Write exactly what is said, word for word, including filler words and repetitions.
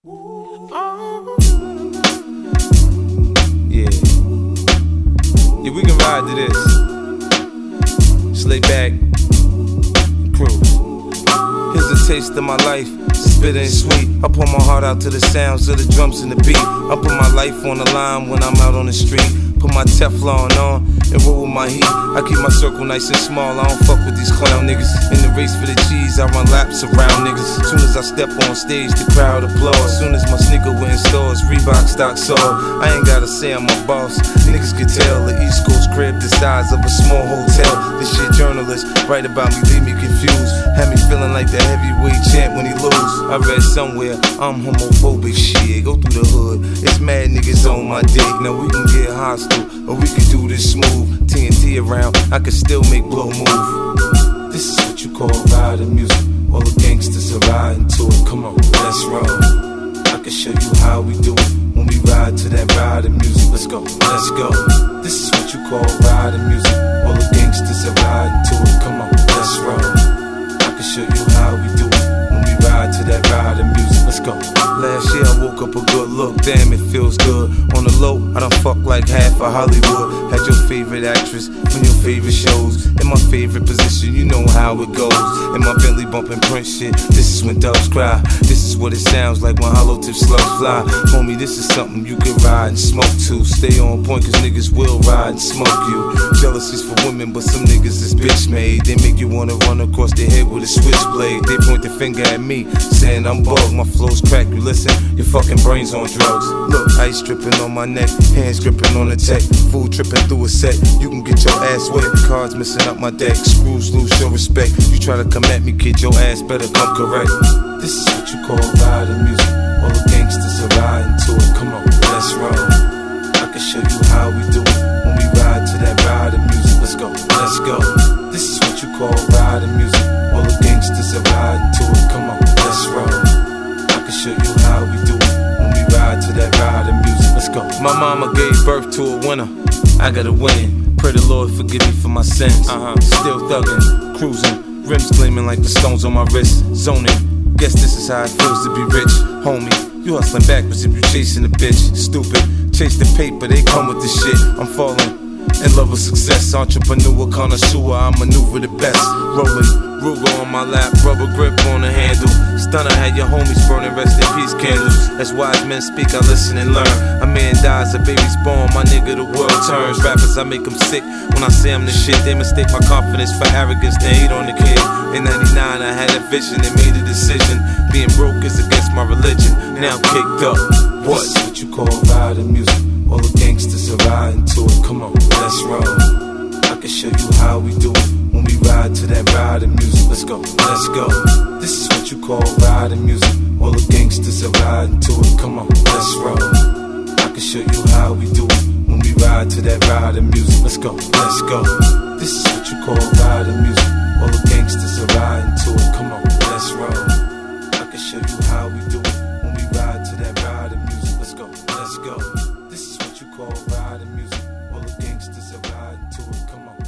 Yeah. Yeah, we can ride to this. Just lay back and cruise. Here's a taste of my life, spit and sweet. I pour my heart out to the sounds of the drums and the beat. I put my life on the line when I'm out on the street. Put my Teflon on and roll with my heat. I keep my circle nice and small, I don't fuck with these clown niggas. In the race for the cheese, I run laps around niggas. Soon as I step on stage, the crowd applauds. Soon as my sneaker went in stores, Reebok stock sold. I ain't gotta say I'm a boss, niggas can tell. The East Coast crib the size of a small hotel. This shit journalists write about me, leave me confused. Had me feeling like the heavyweight champ when he lose. I read somewhere, I'm homophobic, shit. Go through the hood, it's mad niggas on my dick. Now we can get hostile, or we can do this smooth. T N T around, I can still make blow move. This is what you call riding music. All the gangsters are riding to it. Come on, let's roll. I can show you how we do it when we ride to that riding music. Let's go, let's go. This is what you call riding music. All the gangsters are riding to it. Come on, let's roll. I can show you how we do it when we ride to that riding music. Let's go. Last year I woke up a good look, damn it feels good. On the low, I done fuck like half of Hollywood. Had your favorite actress from your favorite shows. In my favorite position, you know how it goes. In my Bentley bumping Prince shit, this is when doves cry. This is what it sounds like when hollow tip slugs fly. Homie, this is something you can ride and smoke to. Stay on point cause niggas will ride and smoke you. Jealousy's for women, but some niggas is bitch made. They make you wanna run across their head with a switchblade. They point the finger at me, saying I'm bugged. My flow's crack, you listen, your fucking brain's on drugs. Look, ice dripping on my neck, hands gripping on the tech. Food tripping through a set, you can get your ass wet. Cards missing up my deck, screws loose, show respect. You try to come at me, kid, your ass better come correct. This is what you call riding music. All the gangsters are riding to it. Come on, let's roll. I can show you how we do it when we ride to that riding music. Let's go, let's go. This is what you call riding music. All the gangsters are riding to it. Come on, let's roll. I can show you how we do it when we ride to that riding music. Let's go. My mama gave birth to a winner. I gotta win. Pray the Lord forgive me for my sins. Uh-huh. Still thuggin', cruising, rims gleaming like the stones on my wrist. Zoning. Guess this is how it feels to be rich, homie. You hustling backwards if you chasing a bitch. Stupid. Chase the paper, they come with the shit. I'm falling in love with success. Entrepreneur, connoisseur, I maneuver the best. Rolling. Ruger on my lap, rubber grip on the handle. Stunner had your homies burning rest in peace candles. As wise men speak, I listen and learn. A man dies, a baby's born, my nigga, the world turns. Rappers, I make them sick when I say I'm the shit. They mistake my confidence for arrogance, they hate on the kid. In ninety-nine, I had a vision and made a decision. Being broke is against my religion, now I'm kicked up. What? This is what you call riding music. All the gangsters are riding to it. Come on, let's roll. I can show you how we do it when we ride to that riding music. Let's go, let's go. This is what you call riding music. All the gangsters are riding to it. Come on, let's roll. I can show you how we do it when we ride to that riding music. Let's go, let's go. This is what you call riding music. All the gangsters are riding to it. Come on, let's roll. I can show you how we do it when we ride to that riding music. Let's go, let's go. This is what you call riding music. All the gangsters are riding to it. Come on.